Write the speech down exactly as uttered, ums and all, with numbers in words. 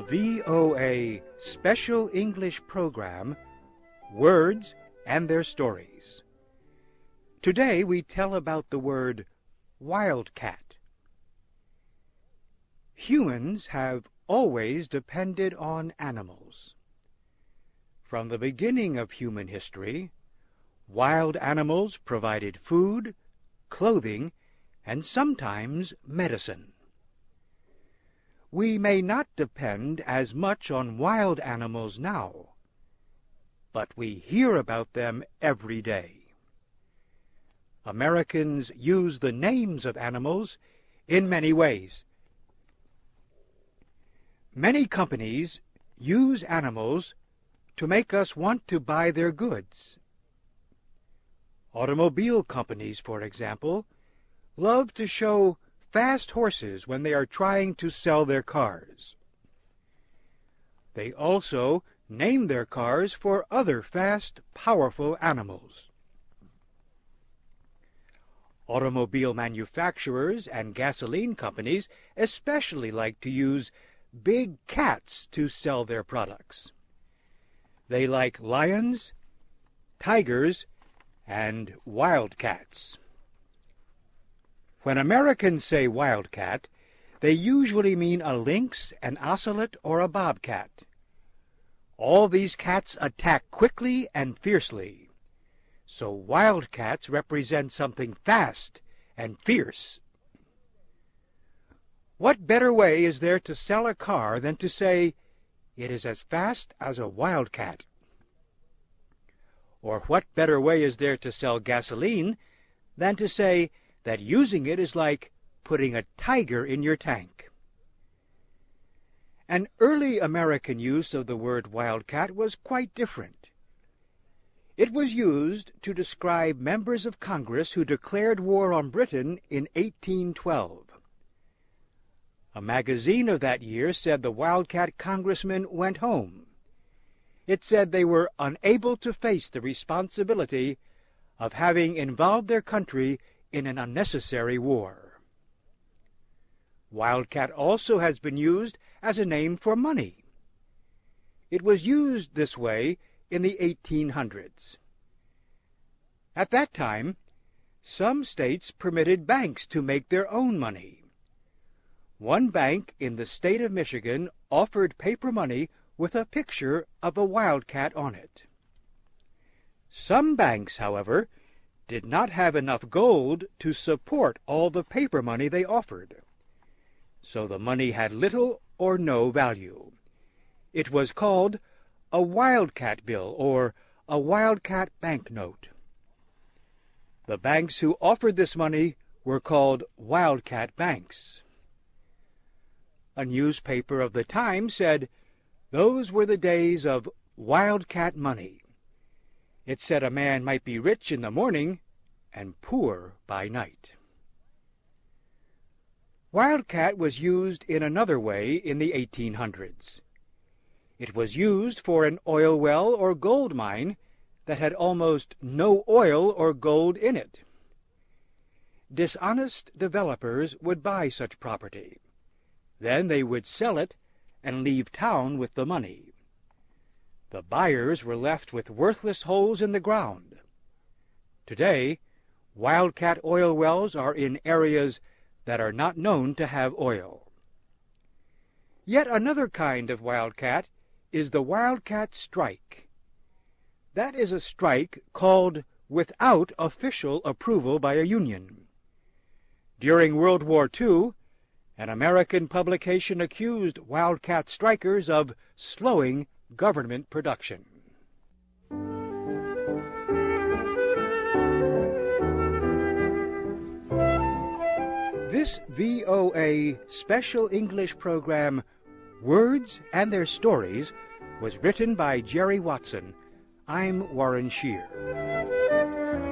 V O A Special English Program, Words and Their Stories. Today we tell about the word wildcat. Humans have always depended on animals. From the beginning of human history, wild animals provided food, clothing, and sometimes medicine. We may not depend as much on wild animals now, but we hear about them every day. Americans use the names of animals in many ways. Many companies use animals to make us want to buy their goods. Automobile companies, for example, love to show fast horses when they are trying to sell their cars. They also name their cars for other fast, powerful animals. Automobile manufacturers and gasoline companies especially like to use big cats to sell their products. They like lions, tigers, and wildcats. When Americans say wildcat, they usually mean a lynx, an ocelot, or a bobcat. All these cats attack quickly and fiercely, so wildcats represent something fast and fierce. What better way is there to sell a car than to say, it is as fast as a wildcat? Or what better way is there to sell gasoline than to say that using it is like putting a tiger in your tank? An early American use of the word wildcat was quite different. It was used to describe members of Congress who declared war on Britain in eighteen twelve. A magazine of that year said the wildcat congressmen went home. It said they were unable to face the responsibility of having involved their country in an unnecessary war. Wildcat also has been used as a name for money. It was used this way in the eighteen hundreds. At that time, some states permitted banks to make their own money. One bank in the state of Michigan offered paper money with a picture of a wildcat on it. Some banks, however, did not have enough gold to support all the paper money they offered, so the money had little or no value. It was called a wildcat bill or a wildcat banknote. The banks who offered this money were called wildcat banks. A newspaper of the time said those were the days of wildcat money. It said a man might be rich in the morning and poor by night. Wildcat was used in another way in the eighteen hundreds. It was used for an oil well or gold mine that had almost no oil or gold in it. Dishonest developers would buy such property. Then they would sell it and leave town with the money. The buyers were left with worthless holes in the ground. Today, wildcat oil wells are in areas that are not known to have oil. Yet another kind of wildcat is the wildcat strike. That is a strike called without official approval by a union. During World War Two, an American publication accused wildcat strikers of slowing government production. This V O A Special English Program, Words and Their Stories, was written by Jerry Watson. I'm Warren Shear.